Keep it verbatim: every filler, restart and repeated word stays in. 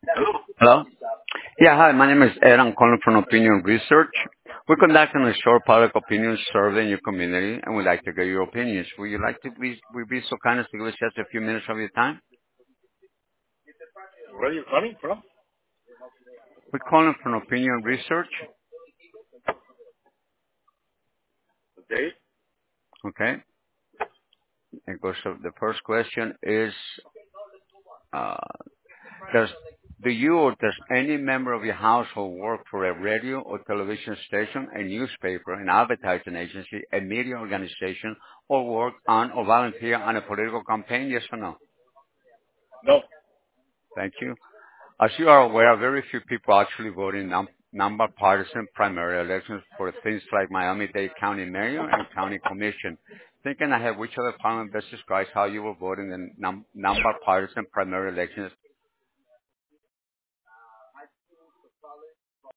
Hello? Yeah, hi, my name is Ed. I'm calling from Opinion Research. We're conducting a short public opinion survey in your community, and we'd like to get your opinions. Would you like to be, would be so kind as to give us just a few minutes of your time? Where are you calling from? We're calling from Opinion Research, Okay. okay? And goes so the first question is, uh, does, do you or does any member of your household work for a radio or television station, a newspaper, an advertising agency, a media organization, or work on or volunteer on a political campaign? Yes or no? No. Thank you. As you are aware, very few people actually vote in num- non-partisan primary elections for things like Miami-Dade County Mayor and County Commission. Thinking ahead, which other parliament best describes how you will vote in the num- non-partisan primary elections